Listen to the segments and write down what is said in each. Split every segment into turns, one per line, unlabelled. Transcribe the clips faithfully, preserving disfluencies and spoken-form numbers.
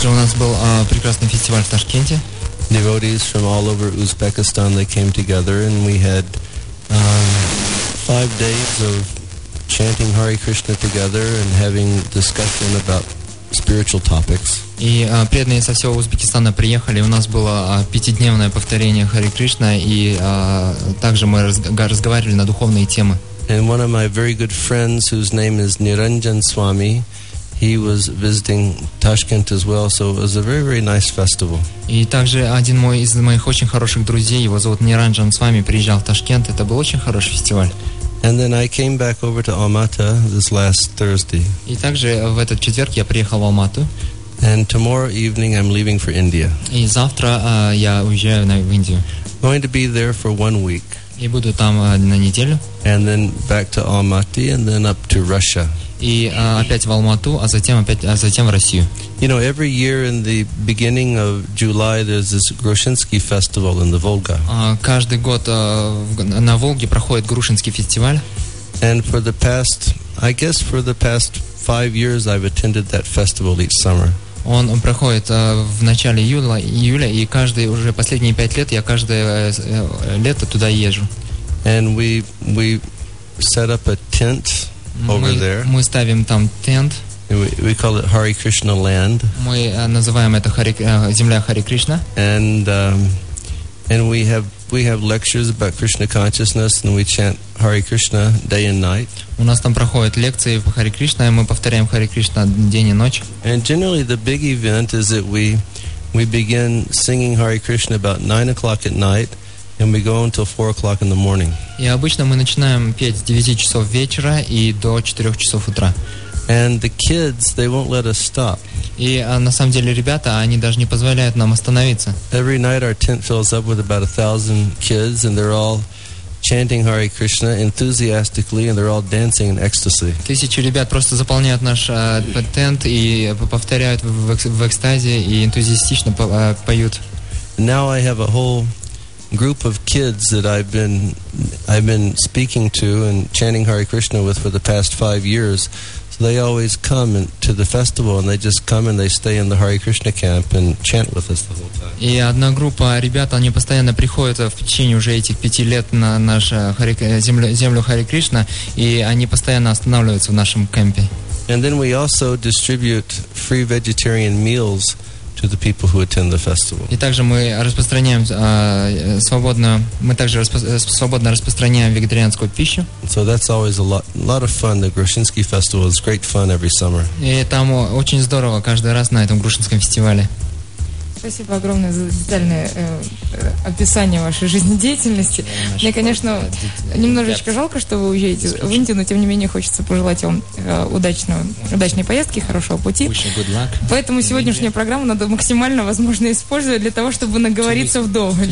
Также у нас был uh, прекрасный фестиваль в Ташкенте.
Devotees from all over Uzbekistan, they came together, and we had um, five days of chanting Hare Krishna together and having discussion about spiritual topics.
И uh, преданные со всего Узбекистана приехали. У нас было uh, пятидневное повторение Харе Кришна, и uh, также мы разг- разговаривали на духовные темы.
And one of my very good friends, whose name is Niranjan Swami, he was visiting Tashkent as well, so it was a very, very nice festival.
И также один мой из моих очень хороших друзей, его зовут Ниранджан Свами, приезжал в Ташкент. Это был очень хороший фестиваль.
And then I came back over to Almaty this last Thursday.
И также в этот четверг я приехал в Алмату.
And tomorrow evening I'm leaving for India.
И завтра uh, я уезжаю на, в Индию.
Going to be there for one week.
И буду там uh, на неделю.
And then back to Almaty and then up to Russia.
И uh, опять в Алмату, а затем опять, а затем в Россию.
You know, every year in the beginning of July there's this Grushinsky festival in the Volga.
Uh, каждый год uh, на Волге проходит Грушинский фестиваль.
And for the past, I guess for the past five years I've attended that festival each summer.
Он проходит uh, в начале июля, июля, и каждый уже последние пять лет я каждое uh, лето туда езжу.
And we we set up a tent over
мы,
there.
Мы ставим там тент.
We, we call it Hare Krishna land.
Мы uh, называем это Хари, uh, земля Хари Кришна.
And um, and we have we have lectures about Krishna consciousness, and we chant Hare Krishna day and night.
У нас там проходят лекции по Хари Кришна, и мы повторяем Хари Кришна день и ночь.
And generally the big event is that we we begin singing Hare Krishna about nine o'clock at night, and we go until four o'clock in the morning.
И обычно мы начинаем петь с девяти часов вечера и до четырёх часов утра.
And the kids, they won't let us stop.
И а, на самом деле ребята, они даже не позволяют нам остановиться.
Every night our tent fills up with about a thousand kids, and they're all chanting Hare Krishna enthusiastically, and they're all dancing in ecstasy.
Тысячи ребят просто заполняют наш а, тент и повторяют в, в, в экстазе и энтузиастично по, а, поют.
Now I have a whole group of kids that I've been I've been speaking to and chanting Hare Krishna with for the past five years. So they always come and, to the festival, and they just come and they stay in the Hare Krishna camp and chant with us the whole time.
И одна группа ребят, они постоянно приходят в течение уже этих пяти лет на нашу Хари, землю, землю Хари Кришна, и они постоянно останавливаются в нашем кемпе.
And then we also distribute free vegetarian meals to the people who attend the festival.
И также мы распространяем э, свободно, мы также распро- свободно распространяем вегетарианскую пищу.
So that's always a lot, lot of fun. The Grushinsky festival is great fun every summer.
И там очень здорово каждый раз на этом Грушинском фестивале.
Спасибо огромное за детальное э, описание вашей жизнедеятельности. Мне, конечно, немножечко жалко, что вы уезжаете в Индию, но тем не менее хочется пожелать вам э, удачного, удачной поездки, хорошего пути. Поэтому сегодняшнюю программу надо максимально возможно использовать для того, чтобы наговориться вдоволь.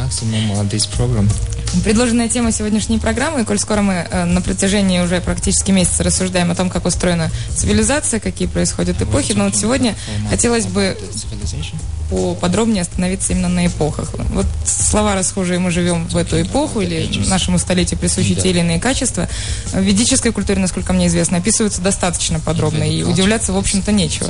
Предложенная тема сегодняшней программы, и коль скоро мы э, на протяжении уже практически месяца рассуждаем о том, как устроена цивилизация, какие происходят эпохи, но вот сегодня хотелось бы поподробнее остановиться именно на эпохах. Вот слова расхожие «мы живем в эту эпоху» или нашему столетию присущи те или иные качества в ведической культуре, насколько мне известно, описываются достаточно подробно, и удивляться, в общем-то, нечего.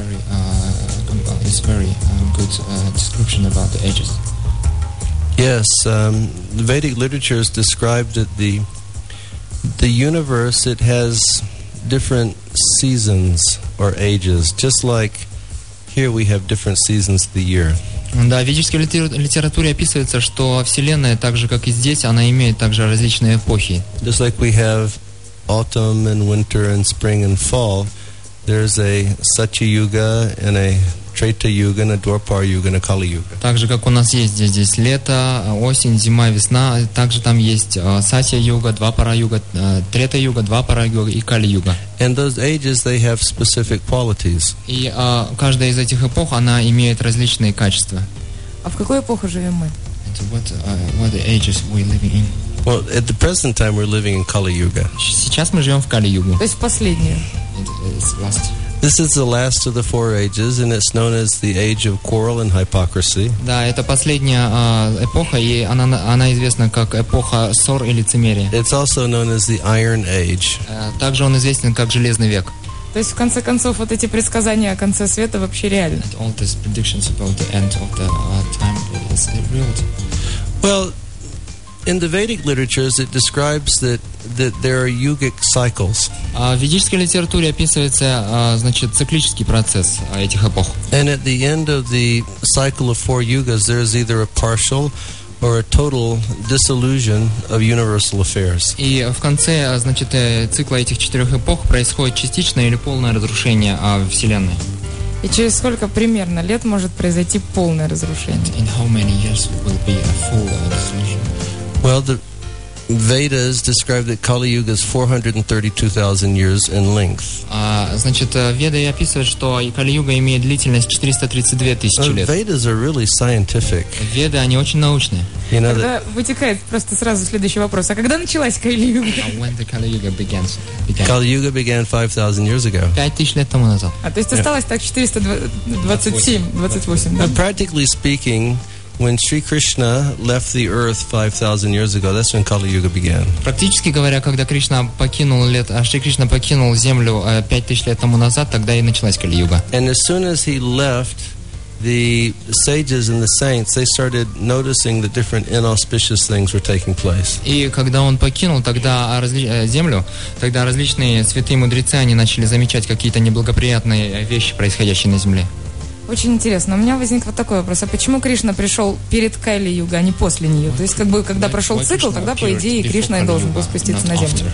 Yes, um, the Vedic literature has described that the the universe, it has different seasons or ages, just like here we have different seasons of the year.
Да, в ведической литературе описывается, что Вселенная, так же как и здесь, она имеет также различные эпохи.
Just like we have autumn and winter and spring and fall, there's a Satya Yuga and a Treta Yuga and a Dwapar Yuga and a Kali Yuga.
Так же как у нас есть здесь, здесь лето, осень, зима, весна, также там есть Сатья Юга, Двапара Юга, Трета Юга, Двапара Юга и Кали Юга.
And those ages, they have specific qualities.
И а, каждая из этих эпох, она имеет различные качества.
А в какую эпоху живем мы?
What, uh, what ages we living in?
Well, at the present time, we're living in Kali Yuga.
Сейчас мы живем в Кали Югу.
То есть в последнюю.
This is the last of the four ages, and it's known as the age of quarrel and hypocrisy.
Да, это последняя uh, эпоха, и она, она известна как эпоха ссор и лицемерия.
It's also known as the Iron Age.
Uh, также он известен как Железный век.
То есть, в конце концов, вот эти предсказания о конце света вообще реальны.
All these predictions about the end of the uh, time is reality.
Well, in the Vedic literatures, it describes that that there are yogic cycles.
А в ведической литературе описывается, а, значит, циклический процесс а, этих эпох.
And at the end of the cycle of four yugas, there is either a partial or a total dissolution of universal affairs.
И в конце, значит, цикла этих четырех эпох происходит частичное или полное разрушение а, Вселенной.
И через сколько примерно лет может произойти полное разрушение?
In how many years will be a full uh, dissolution?
Well, the Vedas describe that Kali Yuga is four hundred thirty-two thousand years in length.
А, значит, Веды описывают, что Кали-юга имеет длительность четыреста тридцать две тысячи
Uh,
лет.
Vedas are really scientific.
Веды, они очень научные.
You know that
Тогда вытекает просто сразу следующий вопрос. А когда началась Кали-юга?
Uh, When the Kali-yuga begins, began.
Kali Yuga began five thousand years ago.
Пять тысяч лет тому назад.
А то есть осталось так четыреста двадцать семь, двадцать восемь, да?
But practically speaking, when Sri Krishna left the earth five thousand years ago, that's when Kali Yuga began.
Практически говоря, когда Кришна покинул лет, а Шри Кришна покинул землю э, пять тысяч лет тому назад, тогда и началась Кали-юга.
And as soon as he left, the sages and the saints, they started noticing that different inauspicious things were taking place.
И когда он покинул тогда разли... э, землю, тогда различные святые мудрецы, они начали замечать какие-то неблагоприятные вещи, происходящие на земле.
Очень интересно. У меня возник вот такой вопрос. А почему Кришна пришел перед Кали-югой, а не после нее? То есть, как бы, когда прошел цикл, тогда, по идее, Кришна и должен был спуститься на землю.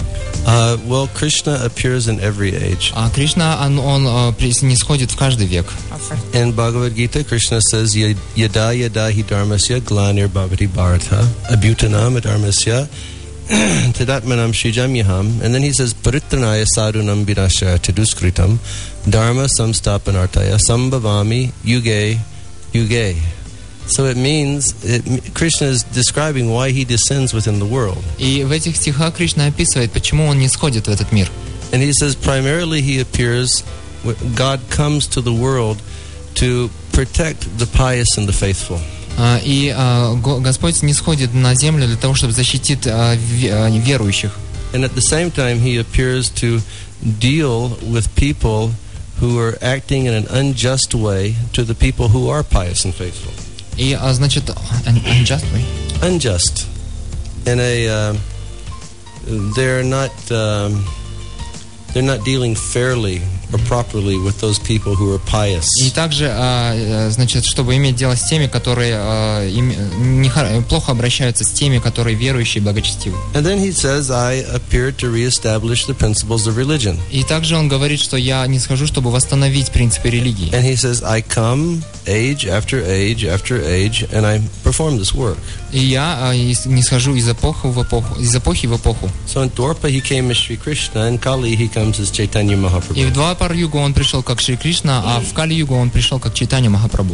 Uh, well, Krishna appears in every age.
А Кришна, он, он э, прис- нисходит в каждый век.
In Bhagavad Gita, Krishna says, "Yada yada hi dharmasya glanir bhavati bharata abhutanam dharmasya tadatmanam shrijamyaham." And then he says, "Paritranaya sadhunam vinashaya chaduskritam dharma samstapanartaya sambhavami yuge yuge." So it means it, Krishna is describing why he descends within the world.
И в этих стихах Кришна описывает, почему он не сходит в этот мир.
And he says primarily he appears, God comes to the world to protect the pious and the faithful.
А, И а, Го- Господь не сходит на землю для того, чтобы защитить а, ве- а, верующих.
And at the same time he appears to deal with people who are acting in an unjust way to the people who are pious and faithful.
И, а, значит, un- unjust way.
Unjust. In a, uh, they're not, um, they're not dealing fairly or properly with those people who are pious.
И также, а, э, значит, чтобы иметь дело с теми, которые а, им- не хор- плохо обращаются с теми, которые верующие и благочестивы.
And then he says, I appeared to reestablish the principles of religion.
И также он говорит, что я не схожу, чтобы восстановить принципы религии.
And he says, I come age after age after age, and I perform this work.
И я а, из- не схожу из эпохи в эпоху, из эпохи в эпоху.
So in Dwarpa he came as Sri Krishna, and Kali he comes as Chaitanya
И в
Mahaprabhu.
Двапар-югу он пришел как Шри Кришна, а в Кали-югу он пришел как Чайтанья Махапрабху.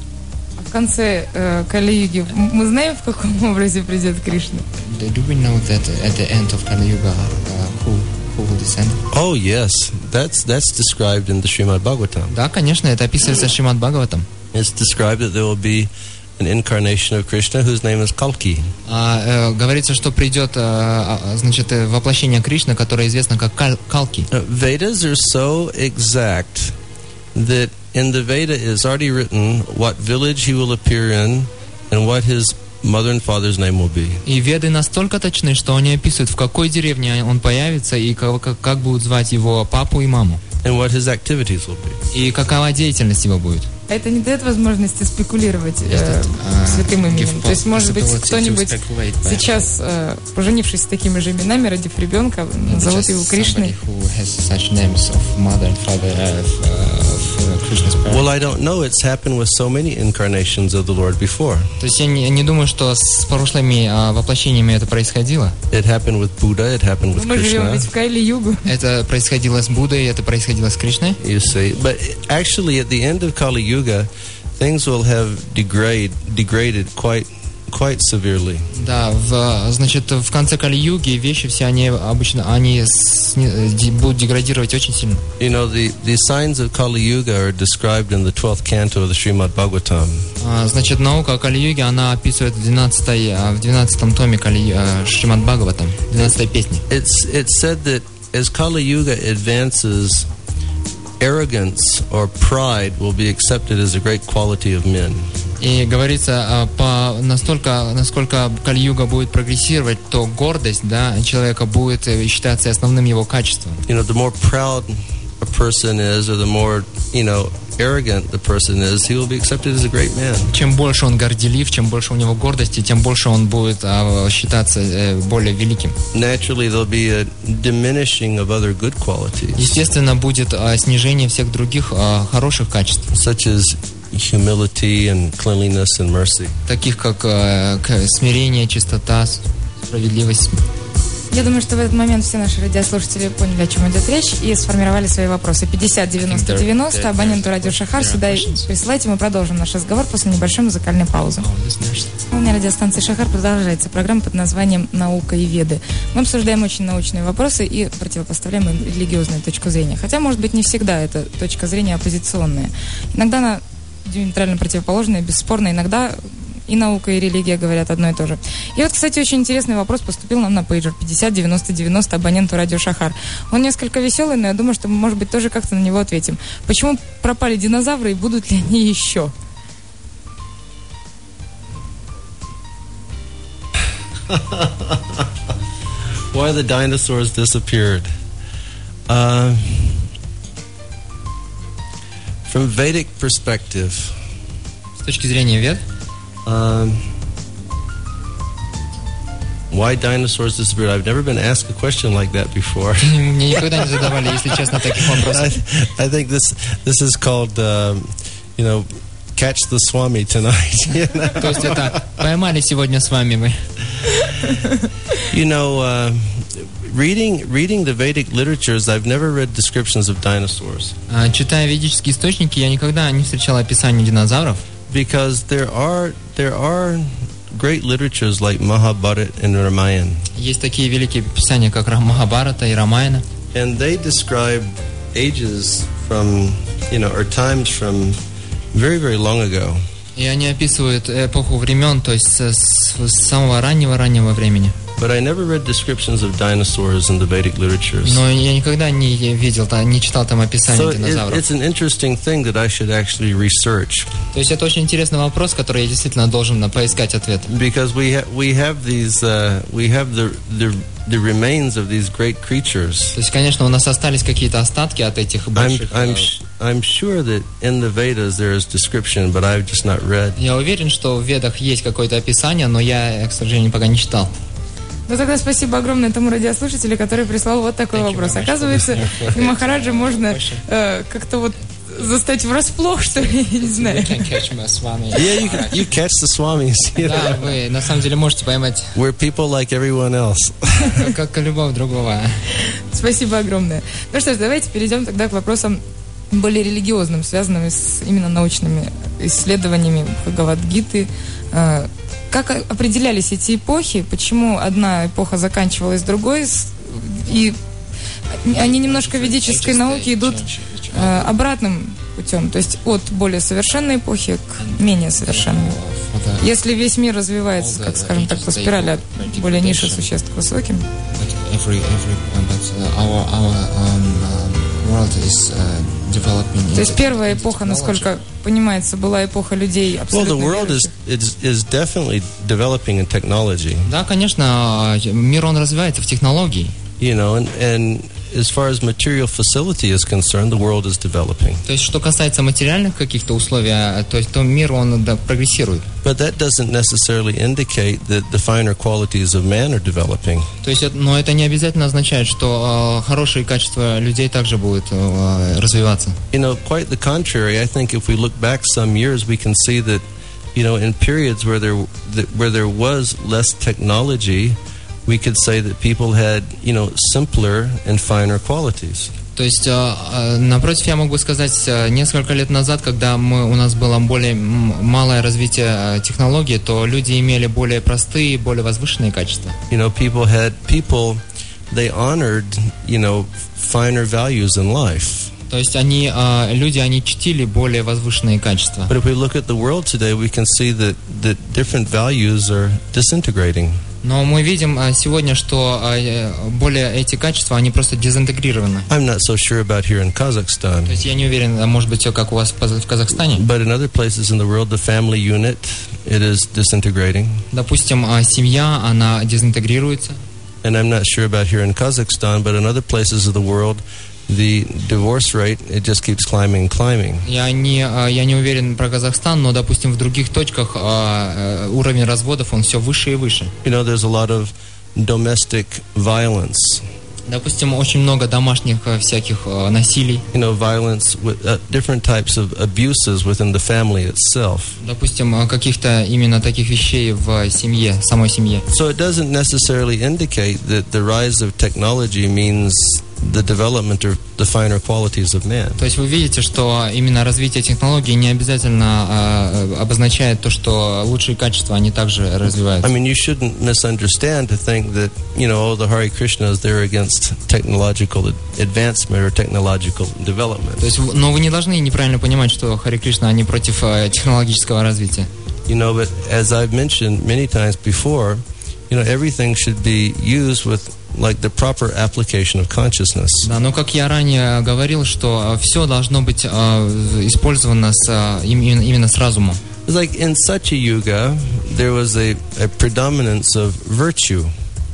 А в конце э, Кали-юги мы знаем, в каком образе придет Кришна?
Do we know that at the end of Kali-yuga, uh, who, who will descend?
Oh yes, that's that's described in the Srimad Bhagavatam.
Да, конечно, это описывается в Шримад Бхагаватам.
It's described that there will be an incarnation of Krishna whose name is Kalki.
А, э, говорится, что придет, э, а, значит, э, воплощение Кришны, которое известно как Кал- Калки.
Uh, Vedas are so exact that in the Veda is already written what village he will appear in and what his mother and father's name will be.
И Веды настолько точны, что они описывают, в какой деревне он появится и как, как, как будут звать его папу и маму.
And what his activities will be.
И какова деятельность его будет.
А это не дает возможности спекулировать э,
Yes, that, uh,
святым именем.
give
То есть, может быть,
possibility to
кто-нибудь
speculate by-
сейчас, э, поженившись с такими же именами, родив ребенка, назовут его Кришной.
Somebody who has such names of mother and father of, uh, of uh, Krishna's parents.
Well, I don't know. It's happened with so many incarnations of the Lord before.
То есть я не, не думаю, что с прошлыми а, воплощениями это происходило.
It happened with Buddha. It happened with
Мы живем
Krishna.
ведь в Кайли-югу.
Это происходило с Буддой, это происходило с Кришной.
You see, but actually, at the end of Kali Yuga, things will have degrade degraded quite quite severely.
Да, в, значит, в конце Кали-юги вещи все, они обычно, они сни- де- будут деградировать очень сильно.
You know, the, the signs of Kali Yuga are described in the twelfth canto of the Srimad Bhagavatam.
А, значит, наука о Кали-юге, она описывает в двенадцатой, а, в двенадцатом томе Кали, а, Шримад Бхагаватам, двенадцатой песни.
It's it's said that as Kali Yuga advances, arrogance or pride will be accepted as a great quality of men.
И говорится, по настолько, насколько Кали-юга будет прогрессировать, то гордость, да, человека будет считаться основным его качеством.
You know, the more proud a person is, or the more, you know, arrogant the person is, he will be accepted as a great man.
Чем больше он горделив, чем больше у него гордости, тем больше он будет а, считаться э, более великим.
Naturally, there'll be a diminishing of other good qualities.
Естественно, будет а, снижение всех других а, хороших качеств,
such as humility and cleanliness and mercy.
Таких как э, смирение, чистота, справедливость.
Я думаю, что в этот момент все наши радиослушатели поняли, о чем идет речь, и сформировали свои вопросы. пятьдесят девяносто девяносто, абоненту радио Шахар, сюда присылайте, мы продолжим наш разговор после небольшой музыкальной паузы. На радиостанции Шахар продолжается программа под названием «Наука и веды». Мы обсуждаем очень научные вопросы и противопоставляем им религиозную точку зрения. Хотя, может быть, не всегда эта точка зрения оппозиционная. Иногда она диаметрально противоположная, бесспорно, иногда и наука, и религия говорят одно и то же. И вот, кстати, очень интересный вопрос поступил нам на пейджер пятьдесят девяносто девяносто, абоненту радио Шахар. Он несколько веселый, но я думаю, что мы, может быть, тоже как-то на него ответим. Почему пропали динозавры и будут ли они еще?
Why the dinosaurs disappeared? Uh, from Vedic perspective,
с точки зрения вед,
Um, why dinosaurs disappeared? I've never been asked a question like that before.
Мне никогда не задавали, если честно, таких вопросов.
I think this this is called, um, you know, catch the Swami tonight. You know?
То есть это поймали сегодня с вами мы.
You know, uh, reading reading the Vedic literatures, I've never read descriptions of dinosaurs.
Читая ведические источники, я никогда не встречал описания динозавров.
Because there are there are great literatures like Mahabharata and Ramayana.
Есть такие великие писания, как Махабхарата и Рамаяна.
And they describe ages from, you know, or times from very, very long ago.
И они описывают эпоху времен, то есть с, с самого раннего-раннего времени.
But I never read descriptions of dinosaurs in the Vedic literatures.
Но я никогда не видел, не читал там описания
so
динозавров.
It, it's an interesting thing that I should actually research.
То есть это очень интересный вопрос, который я действительно должен поискать ответ.
Because we ha- we have these uh, we have the the the remains of these great creatures.
То есть, конечно, у нас остались какие-то остатки от этих больших.
I'm, I'm, I'm sure that in the Vedas there is description, but I've just not read.
Я уверен, что в Ведах есть какое-то описание, но я, к сожалению, пока не читал.
Ну тогда спасибо огромное тому радиослушателю, который прислал вот такой
Thank
вопрос. Оказывается, и Махараджа можно э, как-то вот застать врасплох, что ли, я не знаю.
Yeah, you, can, you catch the swamis. You know?
Да, вы на самом деле можете поймать.
We're people like everyone else.
Как и любого другого.
Спасибо огромное. Ну что ж, давайте перейдем тогда к вопросам более религиозным, связанным с именно научными исследованиями Бхагавад-гиты. Как определялись эти эпохи? Почему одна эпоха заканчивалась другой? И они немножко в ведической науке идут э, обратным путем, то есть от более совершенной эпохи к менее совершенной. Если весь мир развивается, как скажем так, по спирали от более низших существ к высоким. То есть первая эпоха, насколько понимается, была эпоха людей абсолютно верующих.
Да, конечно, мир он развивается в технологии.
You know, and, and as far as material facility is concerned, the world is developing.
То есть, что касается материальных каких-то условий, то есть, то мир он да, прогрессирует.
But that doesn't necessarily indicate that the finer qualities of man are developing.
То есть, но это не обязательно означает, что э, хорошие качества людей также будут э, развиваться.
You know, quite the contrary. I think if we look back some years, we can see that, you know, in periods where there that, where there was less technology, we could say that people had, you know, simpler and finer qualities.
То есть, напротив, я могу сказать, несколько лет назад, когда мы, у нас было более малое развитие технологий, то люди имели более простые, более возвышенные качества.
You know, people had people, they honored, you know, finer values in life.
То есть они, люди, они чтили более возвышенные качества.
But if we look at the world today, we can see that that different values are disintegrating.
Но мы видим сегодня, что более эти качества, они просто дезинтегрированы.
I'm not so sure about here in Kazakhstan.
То есть я не уверен, может быть, все как у вас в Казахстане.
But in other places in the world, the family unit, it is disintegrating.
Допустим, семья, она дезинтегрируется.
And I'm not sure about here in Kazakhstan, but in other places of the world, the divorce rate, it just keeps climbing and climbing.
Я не, я не уверен про Казахстан, но, допустим, в других точках уровень разводов, он все выше и выше.
You know, there's a lot of domestic violence.
Допустим, очень много домашних всяких насилий.
You know, violence with uh, different types of abuses within the family itself.
Допустим, каких-то именно таких вещей в семье, самой семье.
So it doesn't necessarily indicate that the rise of technology means the development of the finer qualities of man.
То есть вы видите, что именно развитие технологий не обязательно э, обозначает то, что лучшие качества, они также развиваются.
I mean, you shouldn't misunderstand to think that, you know, all the Hare Krishnas, they're against technological advancement or technological development.
То есть, но вы не должны неправильно понимать, что Харе Кришна, они против э, технологического развития.
You know, but as I've mentioned many times before, you know, everything should be used with like the proper application of consciousness.
Да, но как я ранее говорил, что все должно быть э, использовано с, э, именно, именно с разумом.
It's like in Satya Yuga, there was a, a predominance of virtue.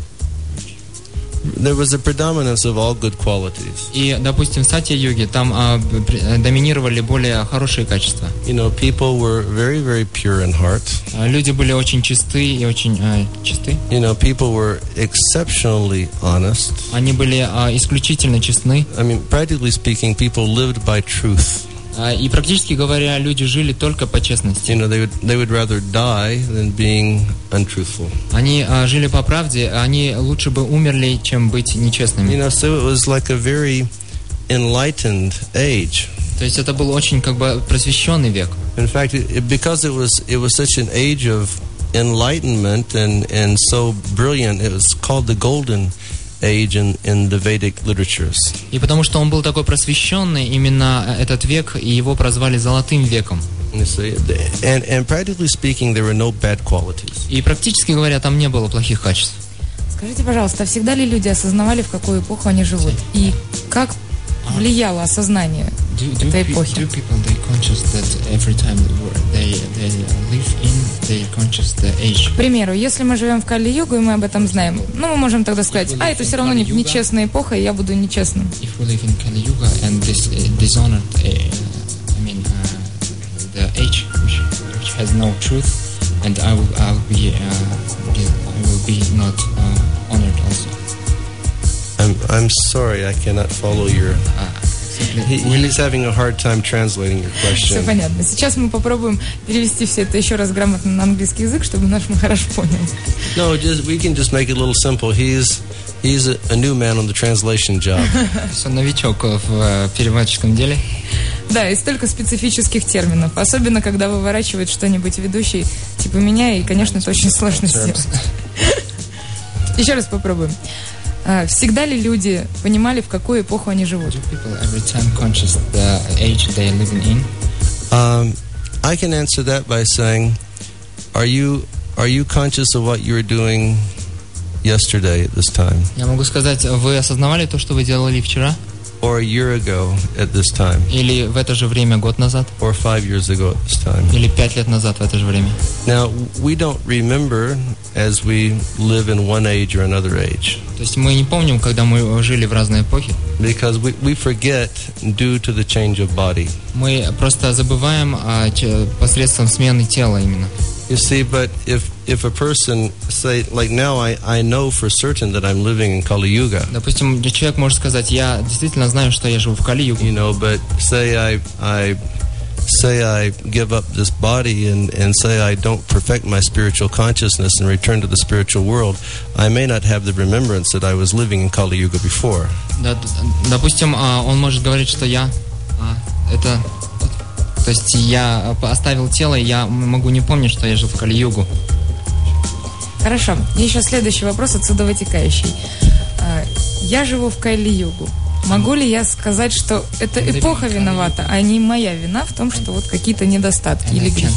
There was a predominance of all good qualities.
И, допустим, в Сатья-юге там э, доминировали более хорошие качества.
You know, people were very, very pure in heart.
Люди были очень чисты и очень э, чисты.
You know, people were exceptionally honest.
Они были э, исключительно честны.
I mean, practically speaking, people lived by truth.
И практически говоря, люди жили только по честности.
You know, they would they would rather die than being untruthful.
Они uh, жили по правде, они лучше бы умерли, чем быть нечестными.
You know, so it was like a very enlightened age.
То есть это был очень как бы просвещенный век.
In fact, it, because it was it was such an age of enlightenment and and so brilliant, it was called the golden age in, in the Vedic literatures.
И потому что он был такой просвещенный, именно этот век, и его прозвали золотым веком.
And, and practically speaking, there were no bad qualities.
И практически говоря, там не было плохих качеств.
Скажите, пожалуйста, всегда ли люди осознавали, в какую эпоху они живут? И как влияло осознание
do,
этой
do,
эпохи?
Do people they conscious that every time they they live in they conscious the age?
К примеру, если мы живем в Кали-югу, и мы об этом знаем, ну, мы можем тогда сказать, а, это все равно не, нечестная эпоха, и я буду нечестным.
If we live in Kali-yuga and this uh, dishonored, uh, I mean, uh, the age which, which has no truth, and I will, I will be, uh, I will be not uh, honored also.
I'm I'm sorry, I cannot follow your. He, he's having a hard time translating your question.
Все понятно. Сейчас мы попробуем перевести все это еще раз грамотно на английский язык, чтобы наш Махараш понял.
No, just we can just make it a little simple. He's he's a, a new man on the translation job.
Он новичок в переводческом деле.
Да, и столько специфических терминов, особенно когда выворачивает что-нибудь ведущий типа меня, и, конечно, это очень сложно сделать. Еще раз попробуем. Всегда ли люди понимали, в какую эпоху они живут?
Um, I can answer that by saying, are you are you conscious of what you were doing yesterday at this time?
Я могу сказать, вы осознавали то, что вы делали вчера?
Or a year ago at this time?
Или в это же время год назад?
Or five years ago at this time?
Или пять лет назад в это же время?
Now, we don't remember as we live in one age or another age.
То есть мы не помним, когда мы жили в разные эпохи.
Because we, we forget due to the change of body.
Мы просто забываем а, ч, посредством смены тела именно.
You see, but if if a person say like now I I know for certain that I'm living in Kali Yuga.
Допустим, человек может сказать, я действительно знаю, что я живу в Кали-югу.
You know, but say I I say I give up this body and and say I don't perfect my spiritual consciousness and return to the spiritual world, I may not have the remembrance that I was living in Kali Yuga before. Да,
допустим, он может говорить, что я это То есть я оставил тело, и я могу не помнить, что я жил в Кали-югу.
Хорошо. И еще следующий вопрос, отсюда вытекающий. Я живу в Кали-югу. Могу ли я сказать, что это эпоха виновата, а не моя вина в том, что вот какие-то недостатки или грехи?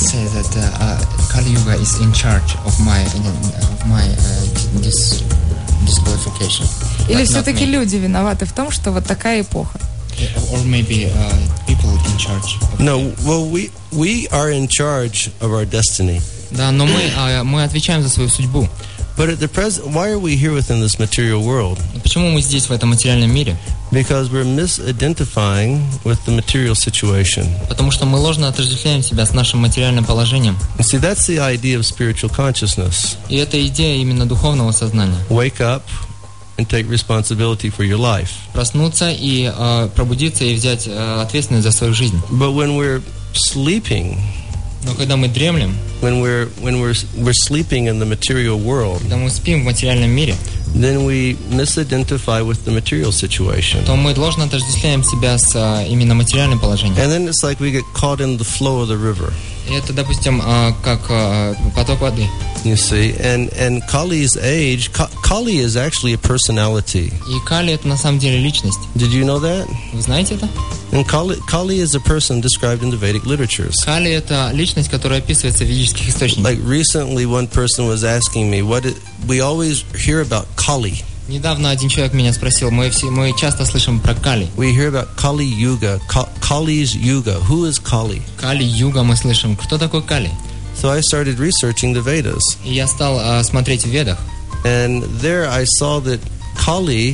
Kali Yuga is in charge of my of my uh, dis, disqualification.
Или все-таки люди виноваты в том, что вот такая эпоха?
Or maybe uh, people in charge.
No, well, we we are in charge of our destiny.
Да, но мы uh, мы отвечаем за свою судьбу.
But at the present, why are we here within this material world?
Почему мы здесь в этом материальном мире?
Because we're misidentifying with the material situation.
Потому что мы ложно отождествляем себя с нашим материальным положением.
You see, that's the idea of spiritual consciousness.
И это идея именно духовного сознания.
Wake up and take responsibility for your life.
Проснуться и э, пробудиться и взять э, ответственность за свою жизнь.
But when we're sleeping,
но когда мы дремлем,
when we're when we're we're sleeping in the material world,
когда мы спим в материальном мире,
then we misidentify with the material situation.
То мы ложно отождествляем себя с а, именно материальным положением.
And then it's like we get caught in the flow of the river.
И это, допустим, а, как а, поток воды.
You see, and and Kali's age, Kali is actually a personality.
И Кали это на самом деле личность.
Did you know that?
Вы знаете это?
And Kali, Kali is a person described in the Vedic literatures.
Кали это личность, которая описывается в ведических источниках.
Like recently, one person was asking me, "What it, we always hear about Kali."
Недавно один человек меня спросил, мы все, мы часто слышим про Кали.
We hear about Kali Yuga, Kali's Yuga. Who is Kali?
Кали Юга мы слышим. Кто такой Кали?
So I started researching the Vedas.
И я стал uh, смотреть в Ведах.
And there I saw that Kali,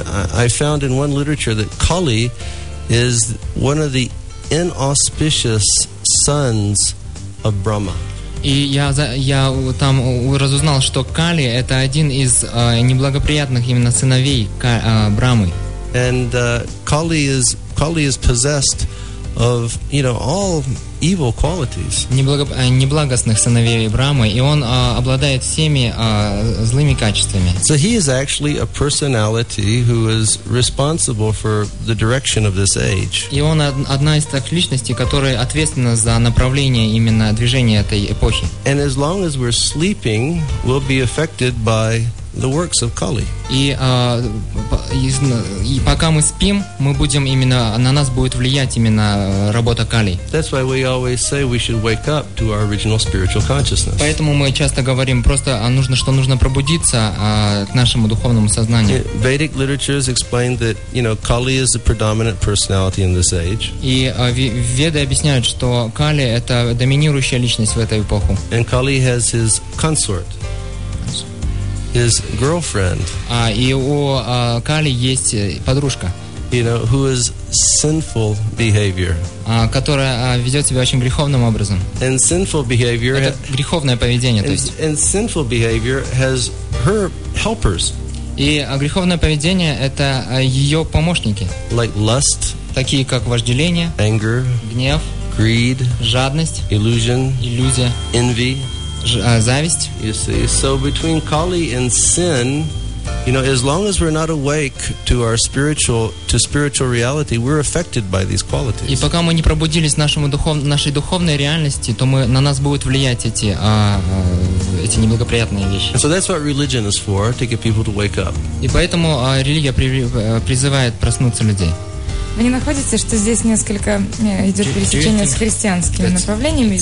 I found in one literature that Kali is one of the inauspicious sons of Brahma.
И я, я там разузнал, что Кали это один из uh, неблагоприятных именно сыновей uh, Брамы.
And uh, Kali is Kali is possessed of, you know, all evil qualities.
Неблаго, неблагостных сыновей Брамы, и он uh, обладает всеми uh, злыми качествами.
So he is actually a personality who is responsible for the direction of this age.
И он одна из тех личностей, которая ответственна за направление именно движения этой эпохи.
And as long as we're sleeping, we'll be affected by the works of Kali.
И, uh, и, и пока мы спим, мы будем именно, на нас будет влиять именно работа Кали.
That's why we always say we should wake up to our original spiritual consciousness.
Поэтому мы часто говорим просто, а нужно, что нужно пробудиться а, к нашему духовному сознанию.
Vedic literatures explain that, you know, Kali is the predominant personality in this age.
И uh, Веды объясняют, что Кали это доминирующая личность в эту эпоху.
And Kali has his consort, his girlfriend.
А, и у а, Кали есть подружка.
You know, who is sinful behavior.
А, которая а, ведет себя очень греховным образом.
And sinful behavior.
Это греховное поведение,
and,
то есть.
And sinful behavior has her helpers.
И а, греховное поведение это а, ее помощники.
Like lust,
такие как вожделение,
anger,
гнев,
greed,
жадность,
illusion,
иллюзия,
envy,
ж, а, зависть.
You see, so between Kali and sin, you know, as long as we're not awake to our spiritual, to spiritual reality, we're affected by these qualities.
И пока мы не пробудились нашему духов, нашей духовной реальности, то мы, на нас будут влиять эти, а, а, эти неблагоприятные вещи.
And so that's what religion is for, to get people to wake up.
И поэтому а, религия при, призывает проснуться людей.
Вы не находите, что здесь несколько идет пересечение с христианскими направлениями?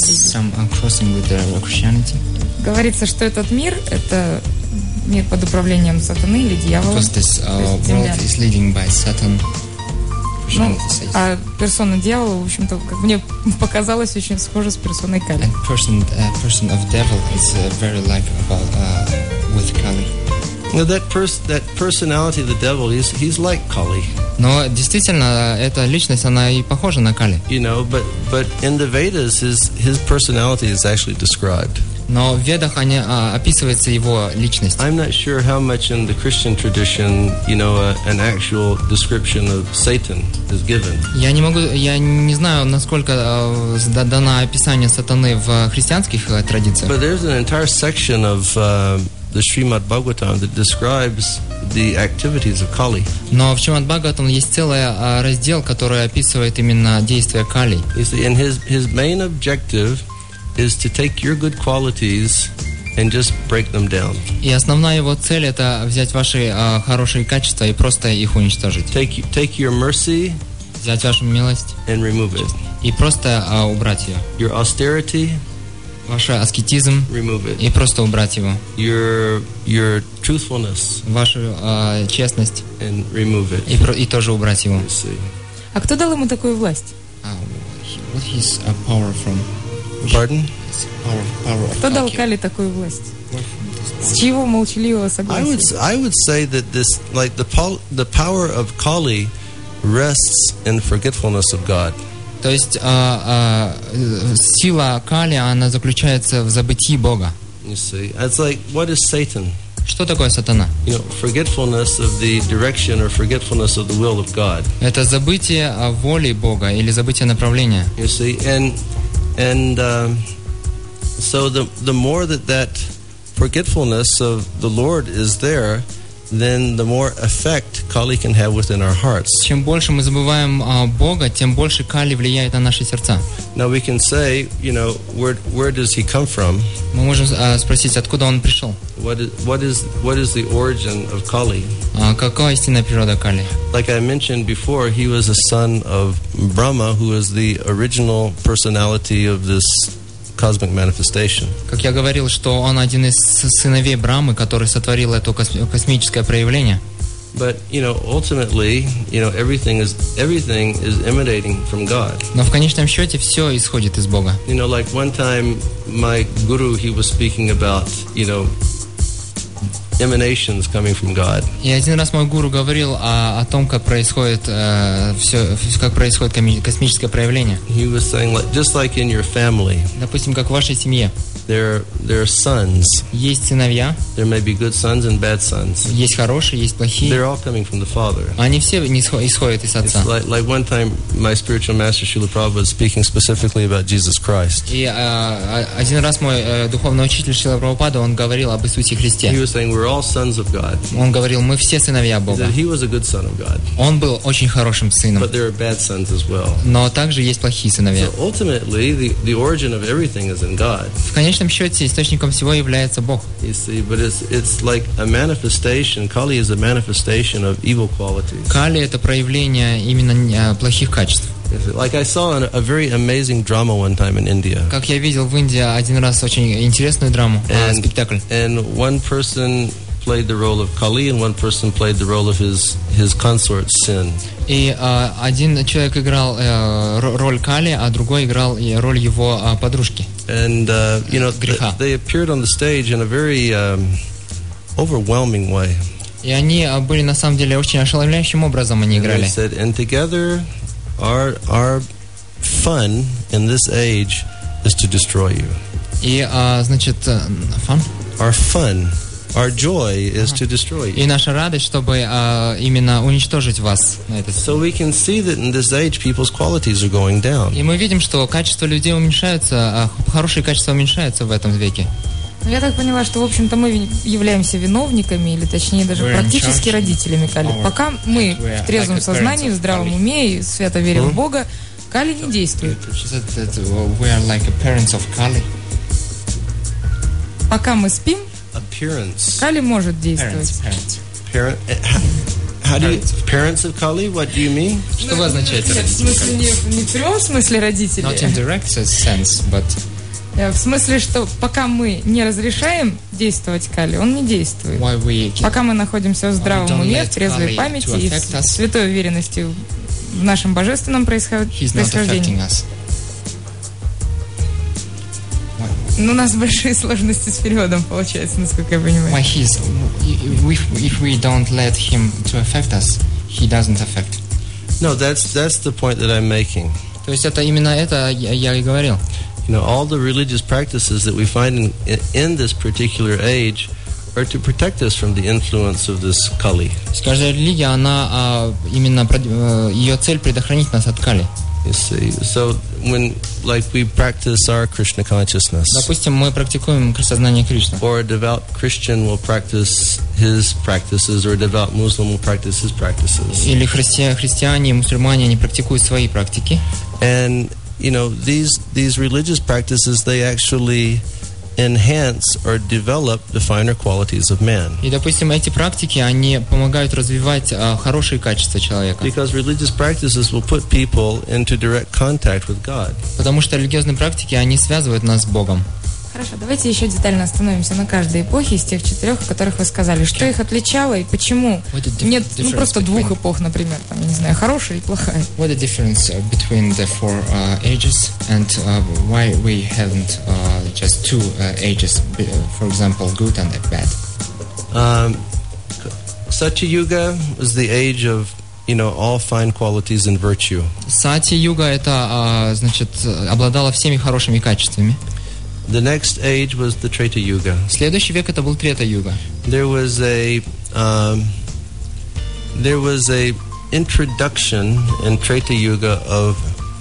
Говорится, что этот мир – это мир под управлением сатаны или дьявола.
This, uh, world is leading by Satan.
Ну, а персона дьявола, в общем-то, как мне показалось, очень схожа с персоной Кали.
And person, uh, person of devil is uh, very like about uh, with Kali.
Now that pers- that personality of the devil, he's he's like Kali.
Но действительно, эта личность, она и похожа на Кали.
You know, but but in the Vedas, his his personality is actually described.
Но в Ведах они, а, описывается его личность.
I'm not sure how much in the Christian tradition, you know, a, an actual description of Satan is given.
Я не могу, я не знаю, насколько а, дано описание сатаны в христианских а, традициях.
But there's an entire section of uh, the Srimad Bhagavatam that describes the activities of Kali.
Но в Шримад Бхагаватам есть целый а, раздел, который описывает именно действия Кали.
You see, and his his main objective is to take your good qualities and just break them down.
И основная его цель это взять ваши а, хорошие качества и просто их уничтожить.
Take take your mercy,
взять вашу милость
and remove it.
И просто а, убрать ее.
Your austerity,
ваш аскетизм
remove it.
И просто убрать его.
Your your truthfulness,
вашу а, честность
and remove it.
И, про, и тоже убрать его.
А кто дал ему такую власть?
Uh, what is a power from?
Pardon?
Power, power
Кто дал Кали такую власть? С чьего молчаливого согласия?
I would I would say that this like the pol- the power of Kali rests in forgetfulness of God.
То есть а, а, сила Кали она заключается в забытии Бога.
You see, it's like what is Satan?
Что такое сатана?
You know, forgetfulness of the direction or forgetfulness of the will of God.
Это забытие воли Бога или забытие направления.
You see, and and um, so the the more that that forgetfulness of the Lord is there, then the more effect Kali can have within our hearts.
Чем больше мы забываем а, Бога, тем больше Кали влияет на наши сердца.
Now we can say, you know, where where does he come from?
Мы можем а, спросить, откуда он пришел?
What is what is what is the origin of Kali?
А, какая истинная природа Кали?
Like I mentioned before, he was a son of Brahma, who is the original personality of this cosmic manifestation.
Как я говорил, что он один из сыновей Брамы, который сотворил это космическое проявление.
But you know, ultimately, you know, everything is everything is emanating from God.
Но в конечном счете все исходит из Бога.
You know, like one time, my guru, he was speaking about, you know, emanations coming from God.
И один раз мой гуру говорил о, о том, как происходит э, все, как происходит космическое проявление.
He was saying, like, just like in your family.
Допустим, как в вашей семье.
There, there are sons.
Есть сыновья.
There may be good sons and bad sons.
Есть хорошие, есть плохие.
They're all coming from the Father.
Они все исходят из Отца.
Like, like one time, my spiritual master Srila Prabhupada was speaking specifically about Jesus Christ.
И э, один раз мой э, духовный учитель Шрила Прабхупада, он говорил об Иисусе Христе.
He was saying we're all sons of God.
Он говорил, мы все сыновья Бога.
He was a good son of God.
Он был очень хорошим сыном.
But there are bad sons as well.
Но также есть плохие сыновья.
So ultimately, the, the origin of everything is in God.
В конечном счете источником всего является Бог.
You see, but it's it's like a manifestation. Kali is a manifestation of evil qualities.
Кали это проявление именно плохих качеств.
Like I saw a very amazing drama one time in India.
Как я видел в Индии один раз очень интересную драму,
and,
спектакль.
And one person played the role of Kali, and one person played the role of his his consort Sin.
И uh, один человек играл uh, роль Кали, а другой играл роль его uh, подружки.
And uh, you know,
греха.
They, they appeared on the stage in a very um, overwhelming way.
И они uh, были на самом деле очень ошеломляющим образом они играли.
And they said, and together, our our fun in this age is to destroy you.
И uh, значит, fun?
Our fun. Our joy is to destroy you.
И наша радость, чтобы uh, именно уничтожить вас. На этот...
So we can see that in this age, people's qualities are going down.
И мы видим, что качество людей уменьшается, а хорошие качества уменьшаются в этом веке.
Я так поняла, что, в общем-то, мы являемся виновниками, или точнее даже
We're
практически родителями Кали. Пока мы в трезвом like сознании, в здравом уме и свято верим в Бога, Кали не действует. Пока мы спим,
Appearance.
Кали может действовать.
Parents,
parents. How do you, parents of Kali? What do you mean?
Что вы означаете?
Нет, в смысле не, не в прямом смысле родители.
Not in direct sense, but...
В смысле, что пока мы не разрешаем действовать Кали, он не действует.
We...
Пока мы находимся в здравом уме, в трезвой памяти и в святой уверенности в нашем божественном происхождении. Ну, у нас большие сложности с переводом получается, насколько я понимаю.
Why he's, if, if we don't let him to affect us, he doesn't affect.
No, that's that's the point that I'm making.
То есть это именно это я, я и говорил.
You know, all the religious practices that we find in, in this particular age are to protect us from the influence of this Kali.
Каждая религия, она а, именно ее цель предохранить нас от Кали.
You see, so when like we practice our Krishna consciousness,
допустим, мы практикуем сознание Кришны,
or a devout Christian will practice his practices, or a devout Muslim will practice his practices.
Или христи- христиане, мусульмане, они практикуют свои практики.
And you know, these these religious practices, they actually enhance or develop the finer qualities of man.
И, допустим, эти практики, они помогают развивать а, хорошие качества человека.
Because religious practices will put people into direct contact with God.
Потому что религиозные практики, они связывают нас с Богом.
Хорошо, давайте еще детально остановимся на каждой эпохе из тех четырех, о которых вы сказали. Что их отличало и почему нет ну, просто двух эпох, например, там, я не знаю, хорошая или плохая?
What the difference between the four uh, ages and uh, why we haven't uh, just two uh, ages, for example, good and bad?
Um, Satya Yuga was the age of, you know, all fine qualities and virtue.
Сатья-юга это, uh, значит, обладала всеми хорошими качествами.
The next age was the Treta Yuga.
Следующий век это был Трета-юга.
There was a um, there was a introduction in Treta Yuga of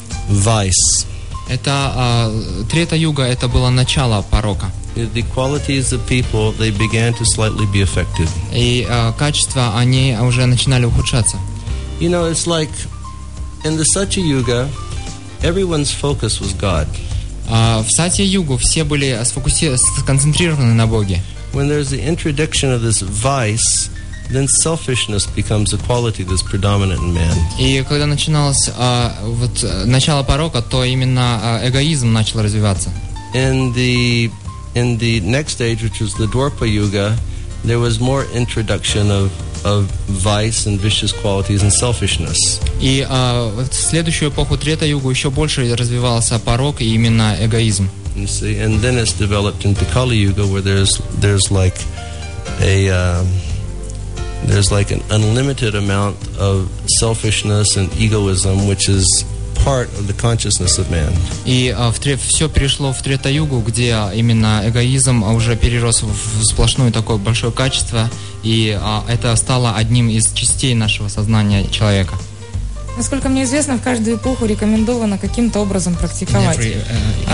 vice.
Это uh, Трета-юга это было начало порока.
The qualities of people, they began to slightly be affected.
И uh, качества они уже начинали ухудшаться.
You know, it's like in the Satya Yuga, everyone's focus was God.
Uh, в Сатья-югу все были сфокуси... сконцентрированы на Боге.
When there's the introduction of this vice, then selfishness becomes a quality that's predominant in man.
И когда начиналось uh, вот, начало порока, то именно uh, эгоизм начал развиваться.
In the in the next stage, which was the Dwapara Yuga, there was more introduction of of vice and vicious qualities and selfishness.
И uh, в следующую эпоху Трета-югу еще больше развивался порок и именно эгоизм.
You see, and then it's developed into Kali Yuga, where there's there's like a um, there's like an unlimited amount of selfishness and egoism, which is part of the consciousness of man.
И uh, в тре... все перешло в Трета-югу, где именно эгоизм уже перерос в сплошное такое большое качество, и uh, это стало одним из частей нашего сознания человека.
Насколько мне известно, в каждую эпоху рекомендовано каким-то образом практиковать
Every,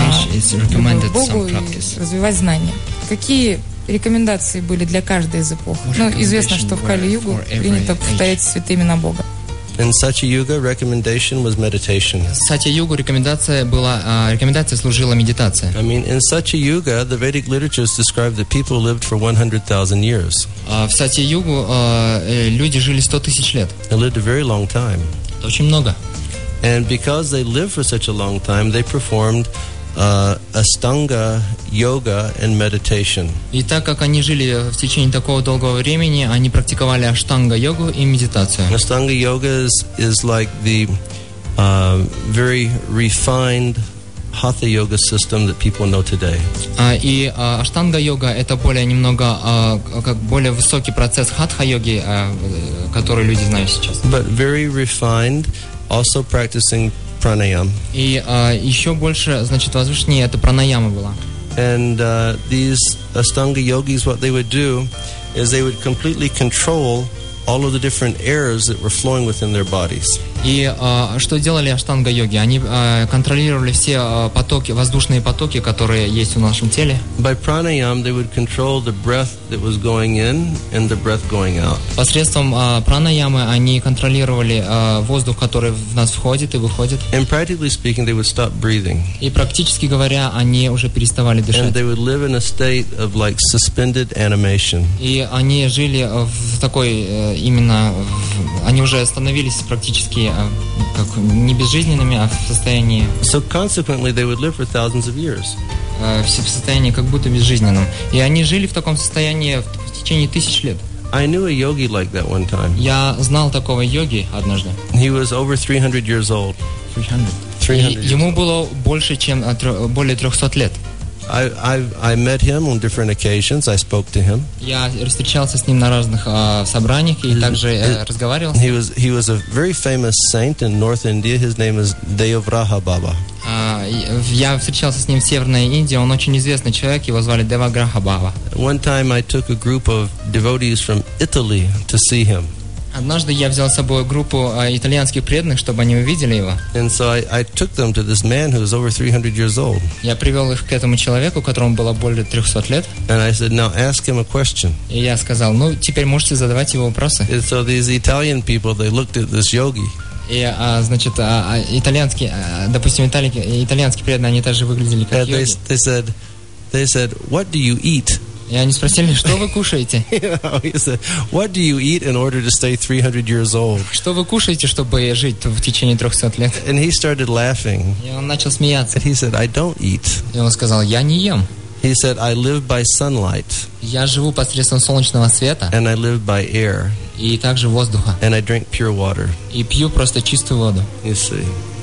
uh,
а, Богу и развивать знания. Какие рекомендации были для каждой из эпох? Ну, известно, что в Кали-югу принято повторять святые имена Бога.
In Satya Yuga, recommendation was meditation.
Сатья-югу рекомендация была, рекомендация служила медитация.
I mean, in Satya Yuga, the Vedic literatures describe that people lived for one hundred thousand years.
В Сатья-югу люди жили сто тысяч лет.
They lived a very long time.
Это очень много.
And because they lived for such a long time, they performed uh, Astanga yoga and meditation.
И так как они жили в течение такого долгого времени, они практиковали аштанга-йогу и медитацию.
Astanga yoga is, is like the uh, very refined Hatha yoga system that people know today.
И аштанга-йога это более немного, как более высокий процесс хатха-йоги, который люди знают сейчас.
But very refined, also practicing pranayam.
И еще больше, значит, возвышеннее это пранаяма была.
And uh, these Astanga yogis, what they would do is they would completely control all of the different airs that were flowing within their bodies.
И э, что делали аштанга-йоги? Они э, контролировали все э, потоки, воздушные потоки, которые есть в нашем теле.
By pranayam, they would control the breath that was going in and the breath going out.
Посредством э, пранаямы они контролировали э, воздух, который в нас входит и выходит.
And practically speaking, they would stop breathing.
И практически говоря, они уже переставали дышать.
And they would live in a state of like suspended animation.
И они жили в такой э, именно, в, они уже становились практически как не безжизненными, а в состоянии.
So consequently, they would live for thousands of years.
В состоянии как будто безжизненном. И они жили в таком состоянии в течение тысяч лет.
I knew a yogi like that one time.
Я знал такого йоги однажды.
He was over three hundred years old.
three hundred. Ему было больше, чем более трехсот лет.
I, I, I met him on different occasions. I spoke to him.
Я встречался с ним на разных uh, собраниях и также uh, разговаривал.
He was he was a very famous saint in North India. His name is Devavraha Baba.
Uh, я встречался с ним в Северной Индии. Он очень известный человек. Его звали Деваграха Баба.
One time I took a group of devotees from Italy to see him.
Однажды я взял с собой группу uh, итальянских преданных, чтобы они увидели его.
And so I, I took them to this man who was over three hundred years old.
Я привел их к этому человеку, которому было более трехсот лет.
And I said, now ask him a question.
И я сказал, ну, теперь можете задавать его вопросы.
And so these Italian people, they looked at this yogi.
И, а, значит, а, итальянские, а, допустим, итальянские, итальянские преданные, они также выглядели как
And
йоги.
they, they said, they said, "What do you eat?"
И они спросили, что вы кушаете?
You know, he said, "What do you eat in order to stay three hundred years old?"
Что вы кушаете, чтобы жить в течение трехсот лет?
And he started laughing.
И он начал смеяться.
And he said, "I don't eat."
И он сказал, я не ем.
He said, "I live by sunlight."
Я живу посредством солнечного света.
And I live by air.
И также воздуха.
And I drink pure water.
И пью просто чистую воду.
You see.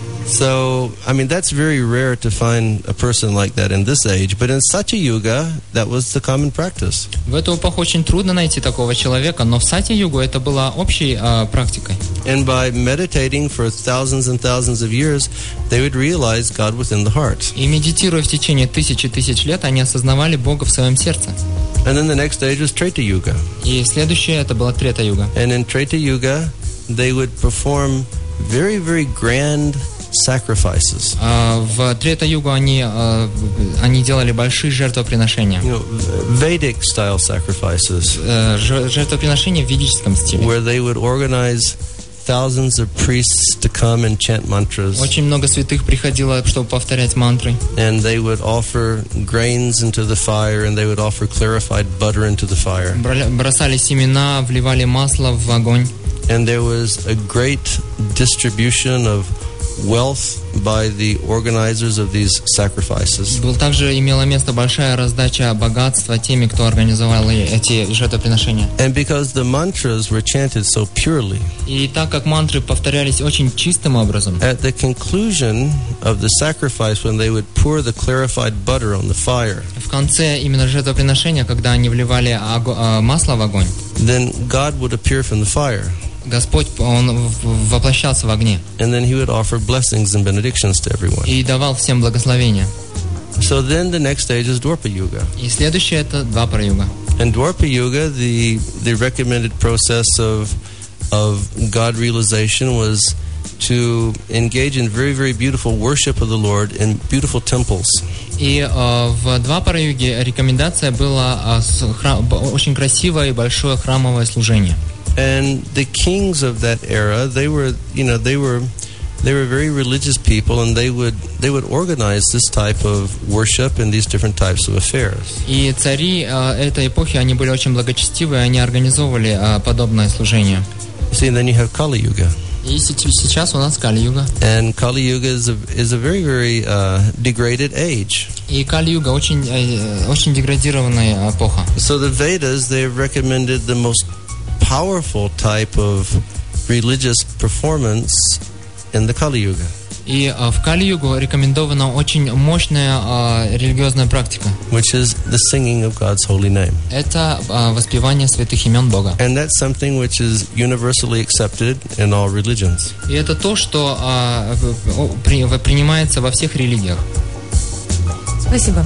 So, I mean, that's very rare to find a person like that in this age. But in Satya Yuga, that was the common practice.
В эту эпоху очень трудно найти такого человека, но в Сатья-югу это было общей э, практикой.
And by meditating for thousands and thousands of years, they would realize God within the heart.
И медитируя в течение тысячи тысяч лет, они осознавали Бога в своем сердце.
And then the next stage was Treta Yuga.
И следующее это была Трета-юга.
And in Treta Yuga, they would perform very, very grand sacrifices.
Uh, в Трета-югу они, uh, они делали большие жертвоприношения.
You know, Vedic style sacrifices.
Uh, жертвоприношения в ведическом стиле.
Where they would organize thousands of priests to come and chant mantras.
Очень много святых приходило, чтобы повторять мантры.
And they would offer grains into the fire, and they would offer clarified butter into the fire.
Бросали семена, вливали масло в огонь.
And there was a great distribution of wealth by the organizers of these sacrifices.
Был также имела место большая раздача богатства теми, кто организовал эти жертвоприношения.
And because the mantras were chanted so purely,
и так как мантры повторялись очень чистым образом,
at the conclusion of the sacrifice, when they would pour the clarified butter on the fire,
в конце именно жертвоприношения, когда они вливали ого- масло в огонь,
then God would appear from the fire.
Господь, Он воплощался в огне.
And then He would offer blessings and benedictions to everyone.
И давал всем благословения.
So then the next stage is Dwapara Yuga.
И следующее это Двапара-юга.
In Dwapara Yuga, the the recommended process of of God realization was to engage in very, very beautiful worship of the Lord in beautiful temples.
И э, в Двапара-юге рекомендация была э, храм, очень красивое и большое храмовое служение.
And the kings of that era, they were, you know, they were, they were very religious people, and they would, they would organize this type of worship and these different types of affairs.
И цари э, этой эпохи, они были очень благочестивые, они организовывали э, подобное служение.
See, and then you have Kali Yuga.
И сейчас у нас Кали-юга.
And Kali Yuga is a is a very, very uh, degraded age.
И Кали-юга очень, э, очень деградированная эпоха.
So the Vedas, they have recommended the most powerful type of religious performance in the Kali Yuga.
И uh, в Кали-югу рекомендована очень мощная uh, религиозная практика.
Which is the singing of God's holy name.
Это uh, воспевание святых имен Бога.
And that's something which is universally accepted in all religions.
И это то, что uh, при, принимается во всех религиях.
Спасибо.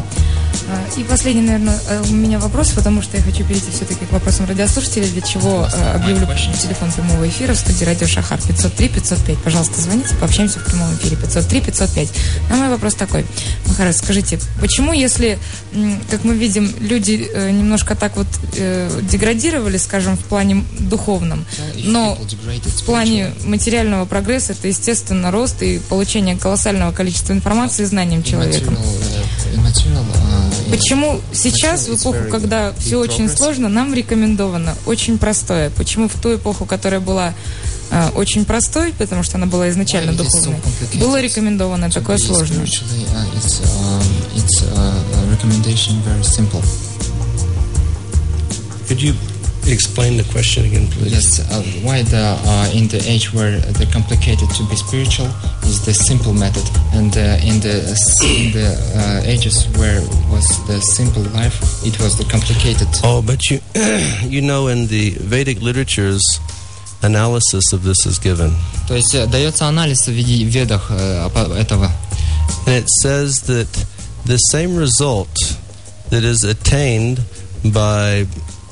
И последний, наверное, у меня вопрос, потому что я хочу перейти все-таки к вопросам радиослушателей, для чего объявлю телефон прямого эфира в студии Радио Шахар пятьсот три пятьсот пять. Пожалуйста, звоните, пообщаемся в прямом эфире пятьсот три пятьсот пять. А мой вопрос такой. Махарадж, скажите, почему, если, как мы видим, люди немножко так вот деградировали, скажем, в плане духовном, но в плане материального прогресса это, естественно, рост и получение колоссального количества информации и знанием человеком. Почему сейчас, в эпоху, когда все очень сложно, нам рекомендовано очень простое? Почему в ту эпоху, которая была э, очень простой, потому что она была изначально духовной, было рекомендовано такое сложное?
Explain the question again, please.
Yes, uh, why the uh, in the age where the complicated to be spiritual is the simple method, and uh, in the in the uh, ages where was the simple life, it was the complicated.
Oh, but you you know, in the Vedic literatures, analysis of this is given.
То есть дается анализ в ведах этого.
And it says that the same result that is attained by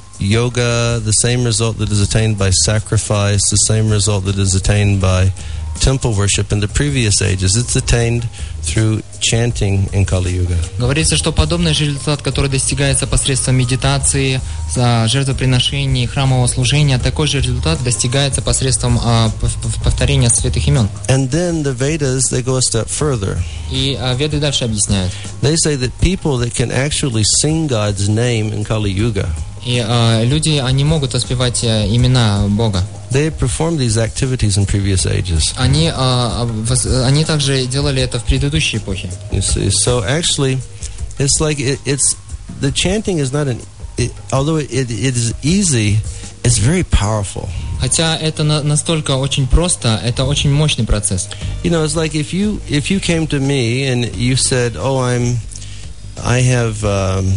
yoga, the same result that is attained by sacrifice, the same result that is attained by temple worship in the previous ages. It's attained through chanting in Kali Yuga.
Говорится, что подобный же результат, который достигается посредством медитации, жертвоприношений, храмового служения, такой же результат достигается посредством uh, повторения святых имен.
And then the Vedas, they go a step further.
И uh, Веды дальше объясняют.
They say that people that can actually sing God's name in Kali Yuga,
и uh, люди, они могут воспевать uh, имена Бога.
They performed these activities in previous ages.
Они, uh, воз, они также делали это в предыдущей эпохе.
You see, so actually, it's like it, it's the chanting is not an. It, although it, it, it is easy, it's very powerful.
Хотя это на, настолько очень просто, это очень мощный процесс.
You know, it's like if you if you came to me and you said, "Oh, I'm, I have." Um,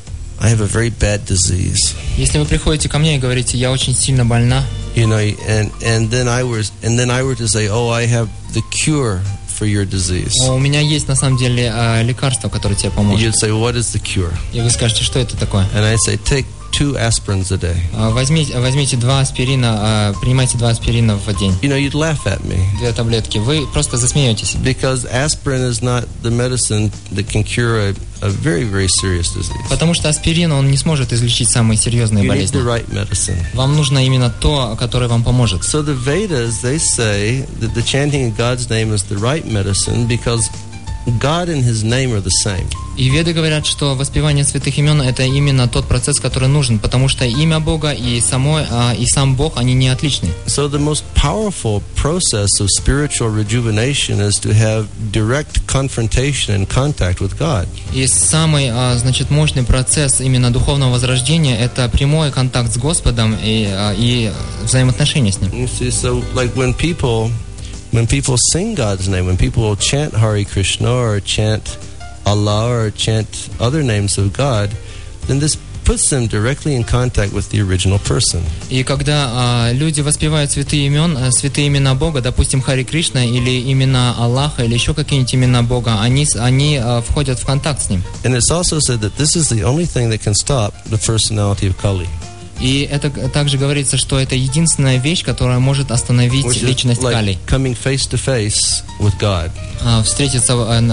I have a very bad disease.
Если вы приходите ко мне и говорите, я очень сильно больна,
you know, and and then I was and then I were to say, oh, I have the cure for your disease.
У меня есть на самом деле лекарство, которое тебе поможет.
You'd say, what is the cure?
И вы скажете, что это такое?
And I say, take two aspirins a day.
Возьмите, возьмите два аспирина, принимайте два аспирина в день.
You know, you'd laugh at me.
Две таблетки. Вы просто засмеетесь.
Because aspirin is not the medicine that can cure a, a very, very serious disease.
Потому что аспирин, он не сможет излечить самые серьезные
you
болезни.
Need the right medicine.
Вам нужно именно то, которое вам поможет.
So the Vedas, they say that the chanting of God's name is the right medicine because God and His name are the same.
И Веды говорят, что воспевание святых имен это именно тот процесс, который нужен, потому что имя Бога и само и сам Бог они не отличны.
So the most powerful process of spiritual rejuvenation is to have direct confrontation and contact with God.
И самый, значит, мощный процесс именно духовного возрождения это прямой контакт с Господом и и взаимоотношения с Ним.
You see, so like when people When people sing God's name, when people chant Hare Krishna or chant Allah or chant other names of God, then this puts them directly in contact with the original person.
И когда а, люди воспевают святые имена, святые имена Бога, допустим, Харе Кришна или имена Аллаха или еще какие-нибудь имена Бога, они, они а, входят в контакт с Ним.
And it's also said that this is the only thing that can stop the personality of Kali.
И это также говорится, что это единственная вещь, которая может остановить
Which
личность
like
Кали.
Coming face to face with God.
А, встретиться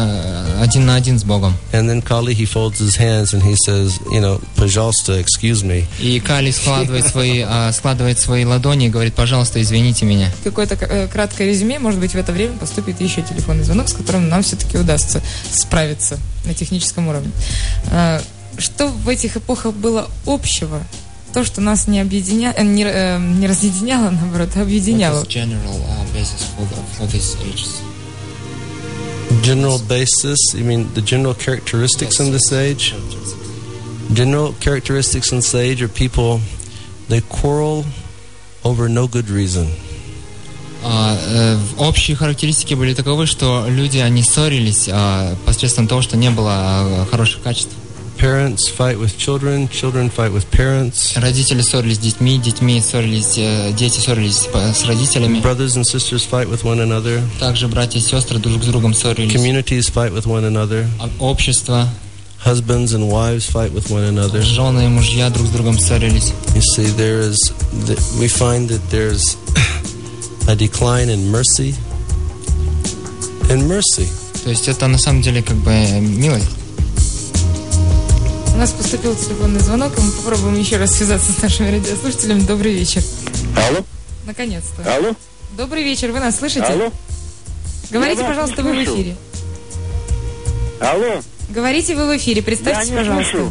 один на один с Богом.
And then Kali, he folds his hands and he says, you know, пожалуйста, excuse me.
И Кали складывает свои, складывает свои ладони и говорит, пожалуйста, извините меня.
Какое-то краткое резюме, может быть, в это время поступит еще телефонный звонок, с которым нам все-таки удастся справиться на техническом уровне. Что в этих эпохах было общего? То, что нас не объединяло, не, э, не разъединяло, наоборот, а объединяло.
General uh, basis for the, for these ages.
General basis, you mean the general characteristics
yes.
in this age? General characteristics in this age are people, they quarrel over no good reason.
Uh, э, общие характеристики были таковы, что люди, они ссорились uh, посредством того, что не было uh, хороших качеств.
Parents fight with children, children fight with parents.
Родители ссорились с детьми, детьми ссорились, дети ссорились с родителями.
Brothers and sisters fight with one another.
Также братья и сестры друг с другом ссорились.
Communities fight with one another.
Общество.
Husbands and wives fight with one another.
Жены и мужья друг с другом ссорились.
You see, there is, we find that there's a decline in mercy. In mercy.
То есть это на самом деле как бы милость.
У нас поступил телефонный звонок, и мы попробуем еще раз связаться с нашими радиослушателями. Добрый вечер.
Алло.
Наконец-то.
Алло.
Добрый вечер, вы нас слышите?
Алло.
Говорите, пожалуйста, вы в эфире.
Алло.
Говорите, вы в эфире, представьтесь,
Я не
пожалуйста.
слышу.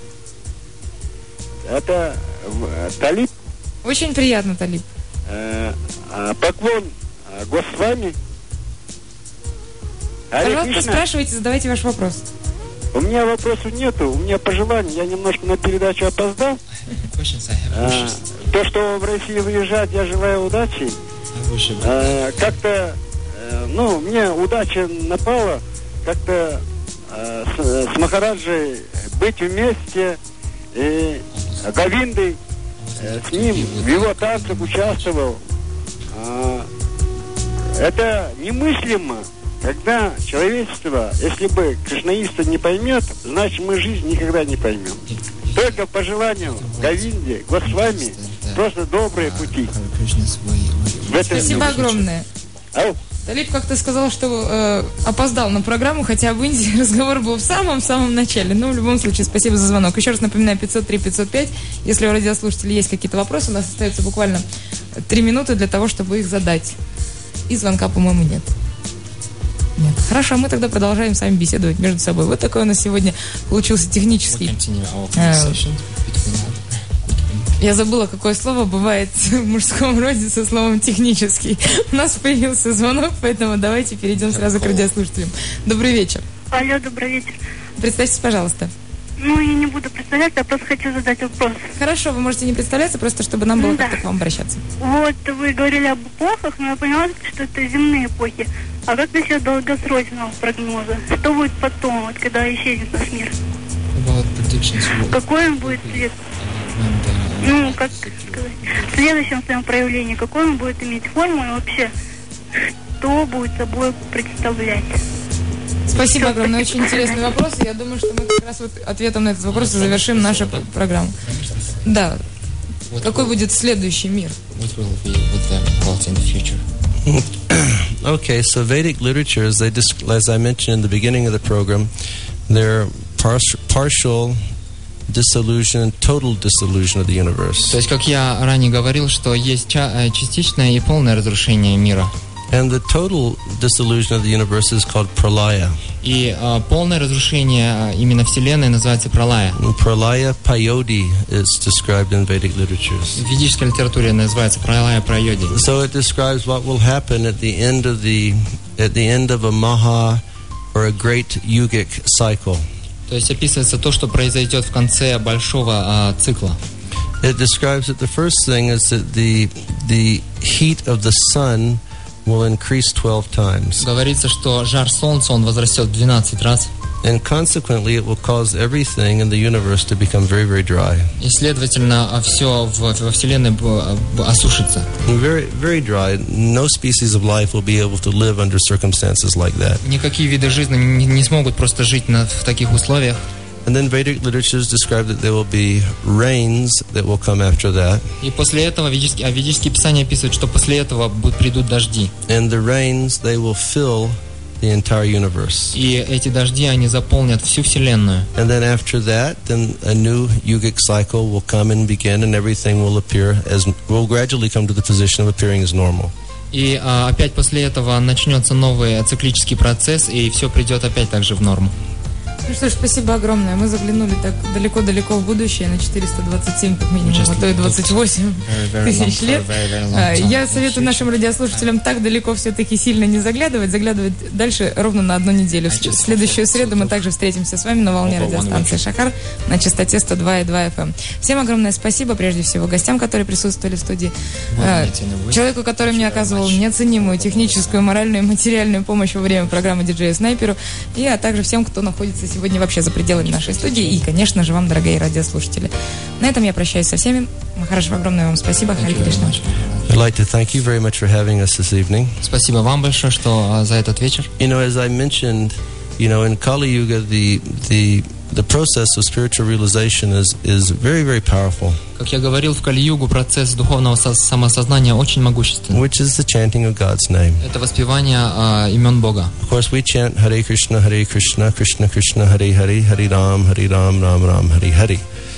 Это Талиб.
Очень приятно, Талиб.
Э, поклон Госвами.
Пожалуйста, спрашивайте, задавайте ваш вопрос.
У меня вопросов нету, у меня пожелания. Я немножко на передачу опоздал. А, то, что в России выезжать, я желаю удачи. А, как-то, а, ну, мне удача напала, как-то а, с, с Махараджей быть вместе, и Говиндой, а, с ним в его танцах участвовал. А, это немыслимо. Когда человечество, если бы кришнаиста не поймет, значит мы жизнь никогда не поймем. Только по желанию Говинде, Госвами, просто добрые пути.
Спасибо огромное.
Ау.
Талиб как-то сказал, что э, опоздал на программу, хотя в Индии разговор был в самом-самом начале. Но в любом случае, спасибо за звонок. Еще раз напоминаю, пятьсот три пятьсот пять. Если у радиослушателей есть какие-то вопросы, у нас остается буквально три минуты для того, чтобы их задать. И звонка, по-моему, нет. Нет. Хорошо, мы тогда продолжаем с вами беседовать между собой. Вот такой у нас сегодня получился технический... Э, Я забыла, какое слово бывает в мужском роде со словом «технический». У нас появился звонок, поэтому давайте перейдем сразу к радиослушателям. Добрый вечер.
Алло, добрый вечер.
Представьтесь, пожалуйста.
Ну, я не буду представляться, я просто хочу задать вопрос.
Хорошо, вы можете не представляться, просто чтобы нам было
да.
как-то к вам обращаться.
Вот, вы говорили об эпохах, но я поняла, что это земные эпохи. А как насчет долгосрочного прогноза? Что будет потом, вот, когда исчезнет наш мир? Какой он будет след? Ну, как сказать, в следующем своем проявлении, какой он будет иметь форму и вообще, что будет собой представлять?
Спасибо огромное, очень интересный вопрос. Я думаю, что мы как раз вот ответом на этот вопрос завершим нашу программу. Да. Какой будет следующий мир?
Okay, so Vedic literatures, they just, as I mentioned in the beginning of the program, they're par- partial dissolution, total dissolution of the universe.
То есть, как я ранее говорил, что есть частичное и полное разрушение мира.
And the total dissolution of the universe is called pralaya.
И uh, полное разрушение именно Вселенной называется пралая.
Pralaya payodi is described in Vedic literatures.
В ведической литературе называется пралая прайоди.
So it describes what will happen at the end of the at the end of a maha or a great yogic cycle.
То есть описывается то, что произойдет в конце большого uh, цикла.
It describes that the first thing is that the the heat of the sun will increase twelve times.
Говорится, что жар солнца, он возрастет в двенадцать раз.
And consequently, it will cause everything in the universe to become very, very dry.
И, следовательно, все во Вселенной осушится.
Very, very dry. No species of life will be able to live under circumstances like that.
Никакие виды жизни не, не смогут просто жить на, в таких условиях.
And then Vedic literatures describe that there will be rains that will come after that.
И после этого ведические, а ведические писания описывают, что после этого будут, придут дожди.
And the rains, they will fill the entire universe.
И эти дожди, они заполнят всю Вселенную.
And then after that, then a new yogic cycle will come and begin, and everything will appear as will gradually come to the position of appearing as normal.
И а, опять после этого начнется новый циклический процесс, и все придет опять также в норму.
Ну что ж, спасибо огромное. Мы заглянули так далеко-далеко в будущее, на четыреста двадцать семь, как минимум, а то и двадцать восемь тысяч лет. Я советую нашим радиослушателям так далеко все-таки сильно не заглядывать, заглядывать дальше ровно на одну неделю. В следующую среду мы также встретимся с вами на волне радиостанции «Шахар» на частоте сто два и два эф эм. Всем огромное спасибо, прежде всего, гостям, которые присутствовали в студии, человеку, который мне оказывал неоценимую техническую, моральную и материальную помощь во время программы диджею Снайперу, и а также всем, кто находится сегодня вообще за пределами нашей студии, и, конечно же, вам, дорогие радиослушатели. На этом я прощаюсь со всеми. Махарадж, огромное вам спасибо. Хари Кришна.
I'd like to thank you very much for having us this evening.
Спасибо вам большое, что за этот вечер.
You know, as I mentioned, you know, in Kali Yuga, the the the process of spiritual realization is is very, very powerful.
Как я говорил, в Кали-югу процесс духовного самосознания очень могущественный.
Which is the chanting of God's name.
Это воспевание uh, имен Бога.
Of course, we chant Hare Krishna, Hare Krishna, Krishna Krishna, Hare Hare, Hare Ram, Hare Ram, Ram Ram, Hare Hare.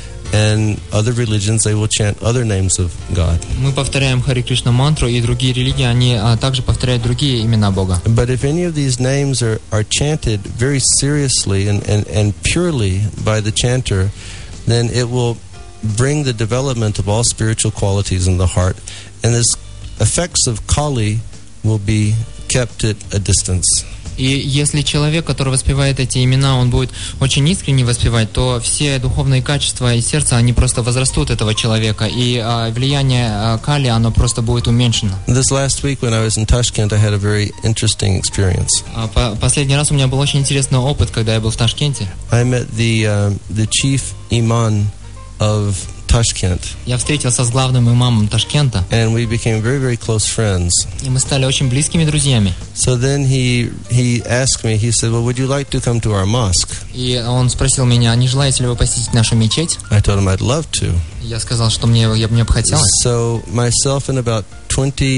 And other religions, they will chant other names of God.
Мы повторяем Хари Кришна мантру, и другие религии, они а, также повторяют другие имена Бога.
But if any of these names are, are chanted very seriously and, and, and purely by the chanter, then it will bring the development of all spiritual qualities in the heart. And the effects of Kali will be kept at a distance.
И если человек, который воспевает эти имена, он будет очень искренне воспевать, то все духовные качества и сердца, они просто возрастут этого человека, и а, влияние а, Кали, оно просто будет уменьшено.
This last week when I was in Tashkent, I had a very interesting experience.
А, по- последний раз у меня был очень интересный опыт, когда я был в Ташкенте.
I met the uh, the chief imam of Tashkent.
Я встретился с главным имамом Ташкента.
And we became very, very close friends.
И мы стали очень близкими друзьями.
So then he he asked me, he said, well, would you like to come to our mosque?
И он спросил меня, не желаете ли вы посетить нашу мечеть?
I told him I'd love to.
Я сказал, что мне, я, мне бы хотелось.
So myself and about twenty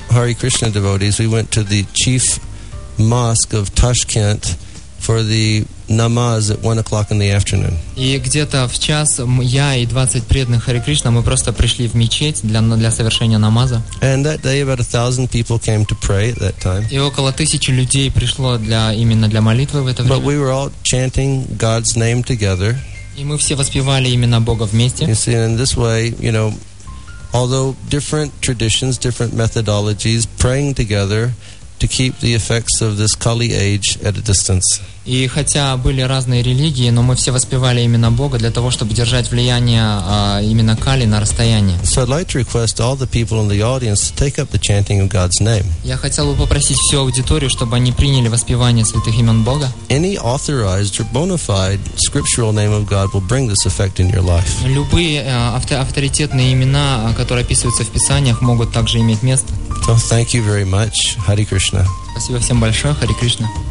Hare Krishna devotees, we went to the chief mosque of Tashkent for the namaz at one o'clock in the afternoon.
И где-то в час я и двадцать преданных Харе Кришна мы просто пришли в мечеть для для совершения намаза.
And that day about a thousand people came to pray at that time.
И около тысячи людей пришло для именно для молитвы в это время.
But we were all chanting God's name together.
И мы все воспевали имена Бога вместе.
You see, in this way, you know, although different traditions, different methodologies, praying together to keep the effects of this Kali age at a distance.
И хотя были разные религии, но мы все воспевали именно Бога для того, чтобы держать влияние а, именно Кали на расстоянии.
So I'd like to request all the people in the audience to take up the chanting of God's name.
Я хотел бы попросить всю аудиторию, чтобы они приняли воспевание святых имен Бога.
Any authorized or bona fide scriptural name of God will bring this effect in your life.
Любые а, авторитетные имена, которые описываются в Писаниях, могут также иметь место.
So thank you very much. Hare Krishna.
Спасибо всем большое. Харе Кришна.